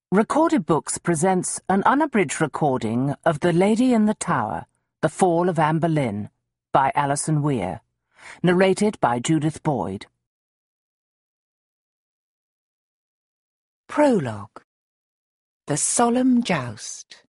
Recorded Books presents an unabridged recording of The Lady in the Tower, The Fall of Anne Boleyn, by Alison Weir, narrated by Judith Boyd. Prologue. The Solemn Joust.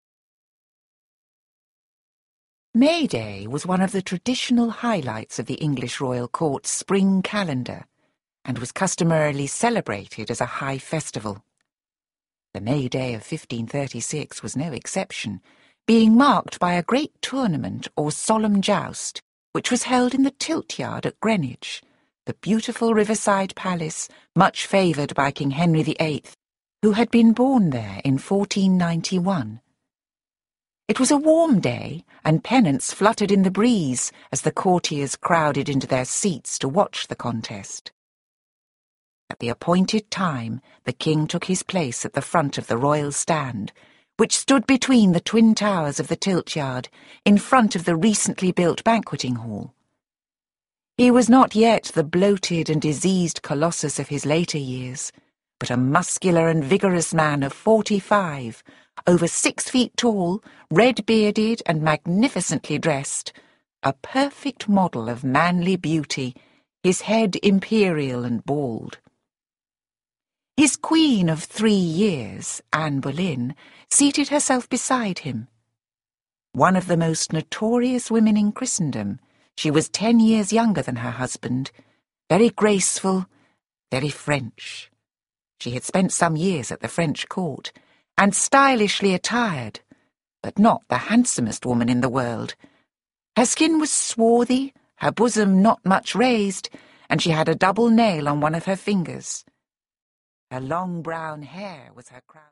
May Day was one of the traditional highlights of the English royal court's spring calendar, and was customarily celebrated as a high festival. The May Day of 1536 was no exception, being marked by a great tournament or solemn joust, which was held in the Tilt-Yard at Greenwich, the beautiful riverside palace much favoured by King Henry VIII, who had been born there in 1491. It was a warm day, and pennants fluttered in the breeze as the courtiers crowded into their seats to watch the contest. At the appointed time, the king took his place at the front of the royal stand, which stood between the twin towers of the Tilt-Yard, in front of the recently built banqueting hall. He was not yet the bloated and diseased colossus of his later years, but a muscular and vigorous man of 45, over 6 feet tall, red-bearded and magnificently dressed, a perfect model of manly beauty, his head imperial and bald. His queen of 3 years, Anne Boleyn, seated herself beside him. One of the most notorious women in Christendom, she was 10 years younger than her husband, very graceful, very French. She had spent some years at the French court, and stylishly attired, but not the handsomest woman in the world. Her skin was swarthy, her bosom not much raised, and she had a double nail on one of her fingers. Her long brown hair was her crown.